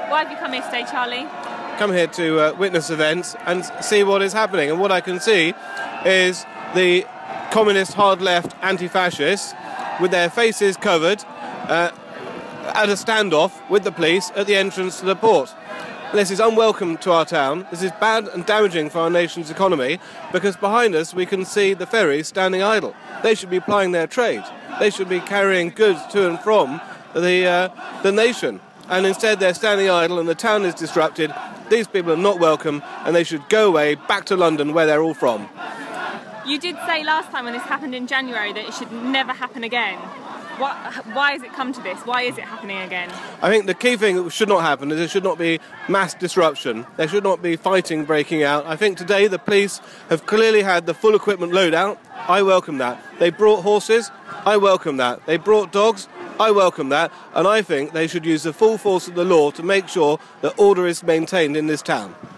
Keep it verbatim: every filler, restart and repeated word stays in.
Why have you come here today, Charlie? Come here to uh, witness events and see what is happening. And what I can see is the communist hard-left anti-fascists with their faces covered uh, at a standoff with the police at the entrance to the port. This is unwelcome to our town. This is bad and damaging for our nation's economy, because behind us we can see the ferries standing idle. They should be plying their trade. They should be carrying goods to and from the uh, the nation. And instead they're standing idle and the town is disrupted. These people are not welcome and they should go away back to London, where they're all from. You did say last time when this happened in January that it should never happen again. What, why has it come to this? Why is it happening again? I think the key thing that should not happen is there should not be mass disruption. There should not be fighting breaking out. I think today the police have clearly had the full equipment loadout. I welcome that. They brought horses. I welcome that. They brought dogs. I welcome that. And I think they should use the full force of the law to make sure that order is maintained in this town.